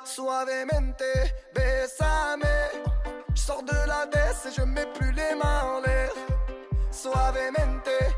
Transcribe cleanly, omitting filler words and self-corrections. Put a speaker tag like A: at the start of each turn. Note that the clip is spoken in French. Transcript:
A: Suavemente, bésame. Je sors de la baisse et je mets plus les mains en l'air. Suavemente,